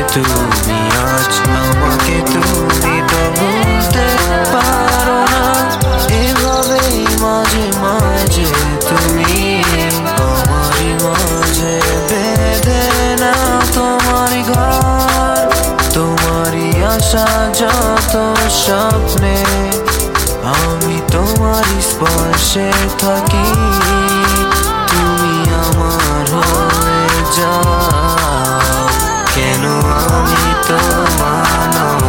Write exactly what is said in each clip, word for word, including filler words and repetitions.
তুমি আজ আমাকে, তুমি তো ভুলতে পারো না। এভাবেই মাঝে মাঝে তুমি আমারই মাঝে বেঁধে না তোমার ঘর। তোমারই আশা যত স্বপ্নে আমি তোমারই স্পর্শে থাকি। তুমি আমার হয়ে যাও, কেন আমি তোমার নই?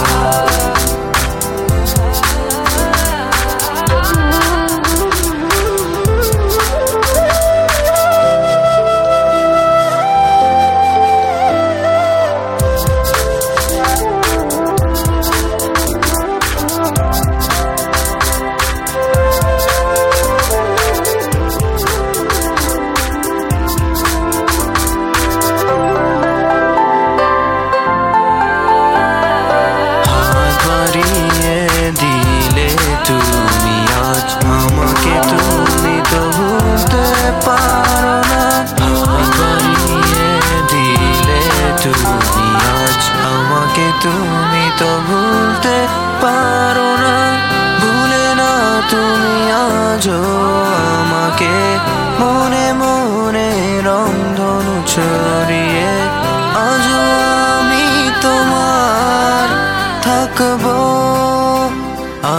তুমি আজ আমাকে, তুমি তো ভুলতে পারো না। বাড়িয়ে দিলে তুমি আজ আমাকে, তুমি তো ভুলতে পারো না। ভুলে না তুমি আজও আমাকে, মনে মনে রংধনু ছড়িয়ে আজও আমি তোমার থাকবো। আ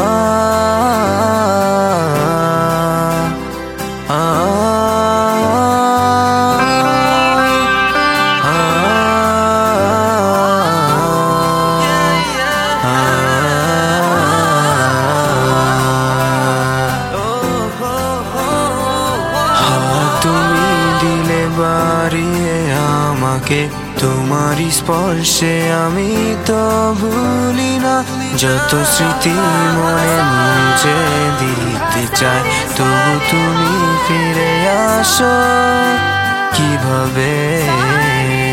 তুমি দিলে বাড়িয়ে আমাকে, তোমারই স্পর্শে আমি তো ভুলি না। যত স্মৃতি মনে মুছে দিতে চাই, তবু তুমি ফিরে আসো কিভাবে?